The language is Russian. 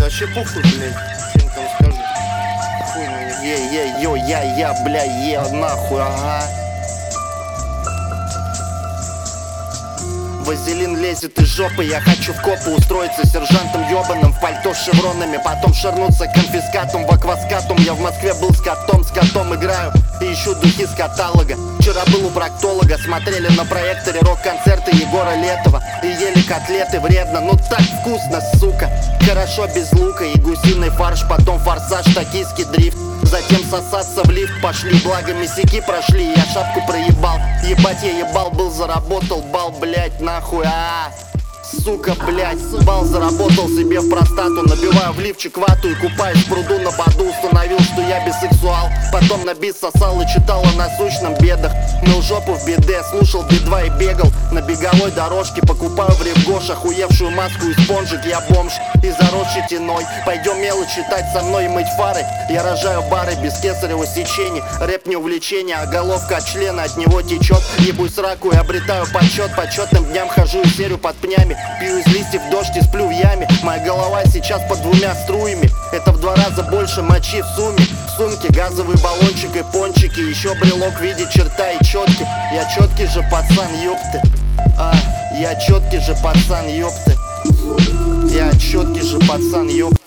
вообще похуй, блядь, что там скажут. Хуй на них. Е-е-ё, я, бля, нахуй, ага. Вазелин лезет из жопы, я хочу в копу устроиться сержантом ёбаным в пальто с шевронами, потом шарнуться конфискатом в акваскатум. Я в Москве был с котом играю и ищу духи с каталога. Вчера был у проктолога, смотрели на проекторе рок-концерты Егора Летова и ели котлеты вредно, ну так вкусно, сука. Хорошо без лука и гусиный фарш, потом форсаж, токийский дрифт. Затем сосаться в лифт пошли, благо месяки прошли, я шапку проебал. Ебать я ебал, был, заработал, бал, блять, нахуй, сука, блять, бал заработал себе в простату. Набиваю в лифчик вату и купаюсь в пруду на поду. Установил, что я бисексуал, потом на бис сосал и читал о насущном бедах. Мыл жопу в биде, слушал Би-2 и бегал на беговой дорожке. Покупаю в Ревгош охуевшую маску и спонжик. Я бомж и заросший тяной. Пойдем мелочь читать со мной и мыть фары. Я рожаю бары без кесарево сечения. Рэп не увлечение, а головка от члена от него течет. Ебусь сраку и обретаю почет. Почетным дням хожу и серю под пнями. Пью из листьев дождь и сплю в яме. Моя голова сейчас под 2 струями. Это в 2 раза больше мочи в сумме. В сумке газовый баллончик и пончики. Еще брелок в виде черта и четки. Я четкий же пацан, ёпты. Я четкий же пацан, ёпты. Я четкий же пацан, ёпты.